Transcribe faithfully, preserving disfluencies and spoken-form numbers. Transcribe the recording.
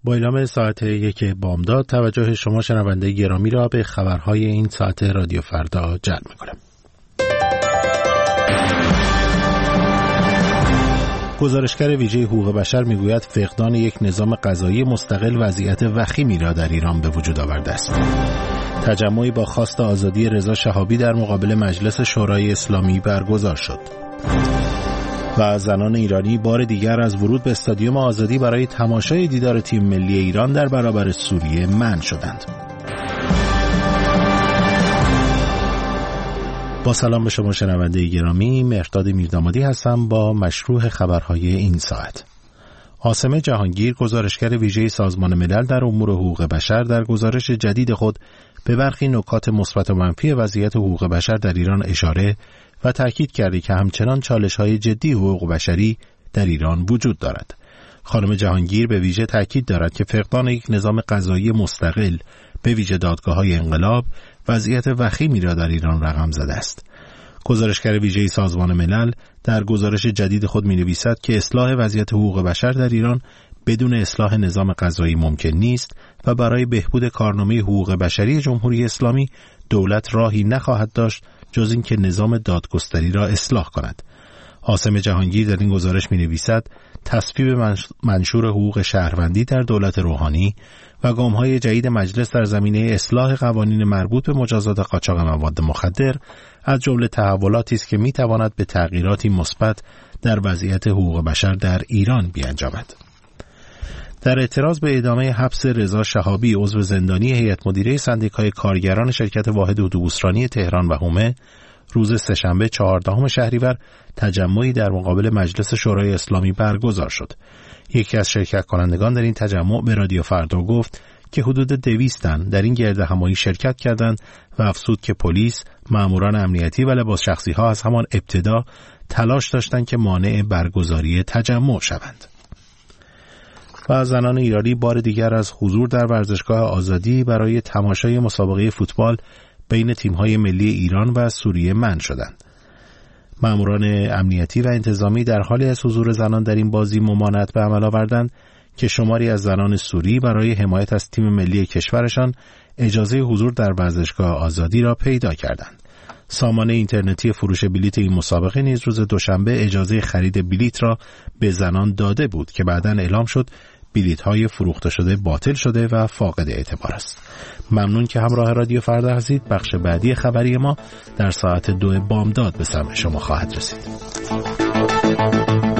با اعلام ساعت یک بامداد توجه شما شنونده گرامی را به خبرهای این ساعت رادیو فردا جلب می‌کنم. گزارشگر ویژه حقوق بشر میگوید فقدان یک نظام قضایی مستقل وضعیت وخیمی را در ایران به وجود آورده است. تجمعی با خواست آزادی رضا شهابی در مقابل مجلس شورای اسلامی برگزار شد. و زنان ایرانی بار دیگر از ورود به استادیوم آزادی برای تماشای دیدار تیم ملی ایران در برابر سوریه منع شدند. با سلام به شما شنونده گرامی، مهرداد میردامادی هستم با مشروح خبرهای این ساعت. عاصمه جهانگیر، گزارشگر ویژه سازمان ملل در امور حقوق بشر، در گزارش جدید خود به برخی نکات مثبت و منفی وضعیت حقوق بشر در ایران اشاره و تأکید کرده که همچنان چالش‌های جدی حقوق بشری در ایران وجود دارد. خانم جهانگیر به ویژه تأکید دارد که فقدان یک نظام قضایی مستقل به ویژه دادگاه‌های انقلاب وضعیت وخیمی را در ایران رقم زده است. گزارشگر ویژه سازمان ملل در گزارش جدید خود می‌نویسد که اصلاح وضعیت حقوق بشر در ایران بدون اصلاح نظام قضایی ممکن نیست و برای بهبود کارنامه حقوق بشری جمهوری اسلامی دولت راهی نخواهد داشت جز این که نظام دادگستری را اصلاح کند. عاصم جهانگیر در این گزارش می‌نویسد تصویب منشور حقوق شهروندی در دولت روحانی و گام‌های جدید مجلس در زمینه اصلاح قوانین مربوط به مجازات قاچاق مواد مخدر از جمله تحولاتی است که می‌تواند به تغییراتی مثبت در وضعیت حقوق بشر در ایران بیانجامد. در اعتراض به ادامه حبس رضا شهابی، عضو زندانی هیئت مدیره سندیکای کارگران شرکت واحد اتوبوسرانی تهران و حومه، روز سه‌شنبه چهاردهم شهریور تجمعی در مقابل مجلس شورای اسلامی برگزار شد. یکی از شرکت کنندگان در این تجمع به رادیو فردا گفت که حدود دویست تن در این گردهمایی شرکت کردند و افزود که پلیس، ماموران امنیتی و لباس شخصی ها از همان ابتدا تلاش داشتند که مانع برگزاری تجمع شوند. و زنان ایرانی بار دیگر از حضور در ورزشگاه آزادی برای تماشای مسابقه فوتبال بین تیم‌های ملی ایران و سوریه منع شدند. ماموران امنیتی و انتظامی در حالی از حضور زنان در این بازی ممانعت به عمل آوردند که شماری از زنان سوری برای حمایت از تیم ملی کشورشان اجازه حضور در ورزشگاه آزادی را پیدا کردند. سامان اینترنتی فروش بلیت این مسابقه نیز روز دوشنبه اجازه خرید بلیت را به زنان داده بود که بعداً اعلام شد بلیت‌های فروخته شده باطل شده و فاقد اعتبار است. ممنون که همراه رادیو فردا هستید. بخش بعدی خبری ما در ساعت دو بامداد به سمع شما خواهد رسید.